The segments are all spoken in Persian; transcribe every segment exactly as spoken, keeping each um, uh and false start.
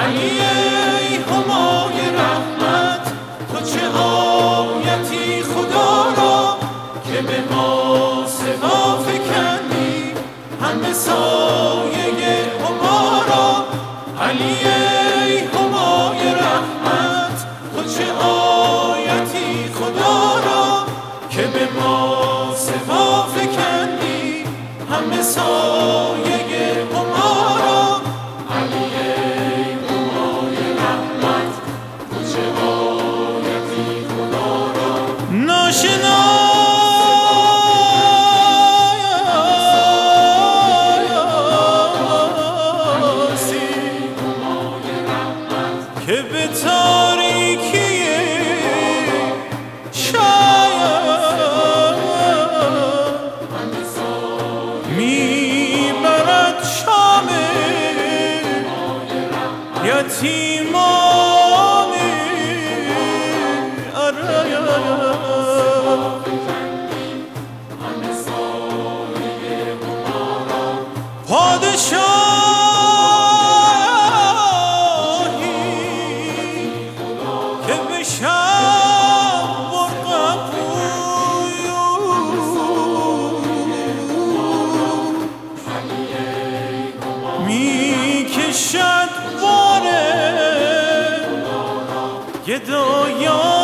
علی ای همای رحمت، تو چه آیتی خدا را که به ما سوا فکندی همه سایه هما را. علی ای همای رحمت، تو چه آیتی خدا را که به ما سوا فکندی همه سایه هما را. علی ای همای رحمت، تو چه آیتی خدا را ناشنا که به تاریکی شاید میبرد شام یتیمان پادشاهی که به شب برقبوی می کشد باره گدایان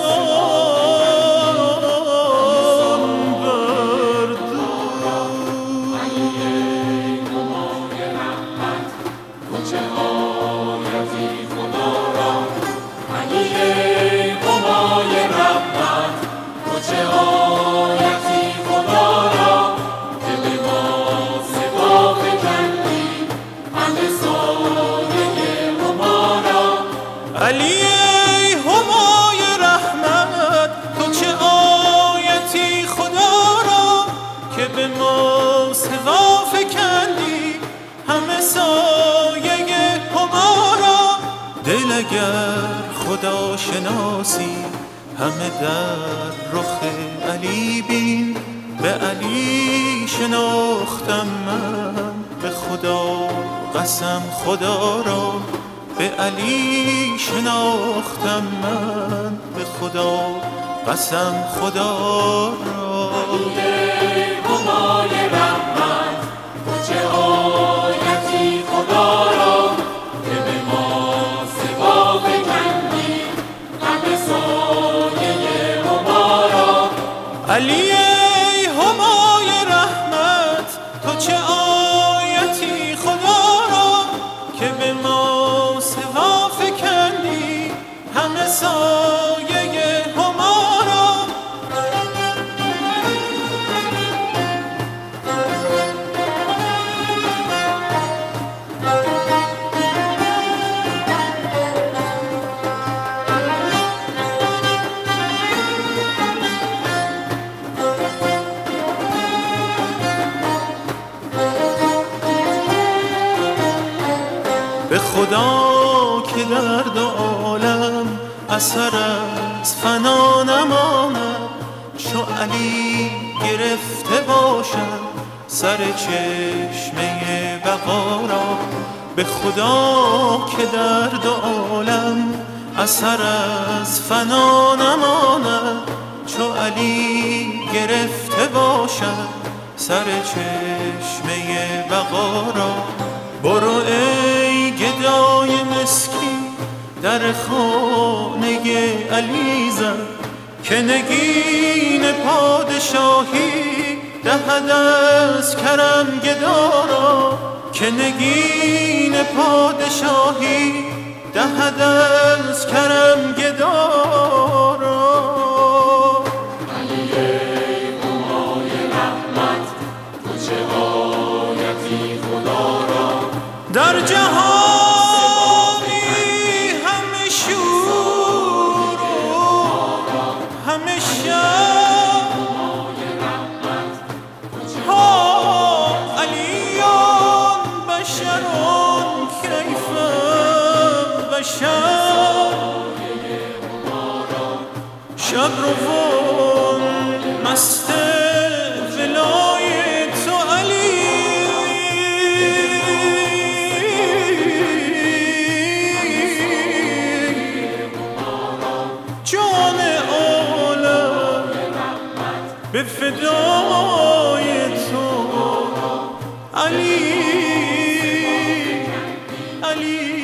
علی ای همای رحمت، تو چه آیتی خدا را که به ما سوا فکندی همه سایه هما را. دل اگر خدا شناسی همه در رخ علی بین، به علی شناختم من به خدا قسم خدا را. به علی شناختم من به خدا قسم خدا را. علی ای همای رحمت، تو چه آیتی خدا را که به ما سوا فکندی همه سایه هما را. علی ای همای رحمت، تو چه آیتی خدا را که به ما سوا فکندی همه سایه هما را. به خدا که در دو عالم اثر از فنا نماند، چو علی گرفته باشد سر چشمه بقا را. به خدا که در دو عالم اثر از فنا نماند، چو علی گرفته باشد سر چشمه بقا را. برو ای گدای مسکین در خانه علی زن، که نگین پادشاهی دهد از کرم گدا را. که نگین پادشاهی دهد از کرم گدا را. علی ای همای رحمت، تو چه آیتی خدا را در جهانی همه شور و همه شب ها علیان بشرون کیف بشر. شب روان مست ولای تو علی، به فدای تو علی علی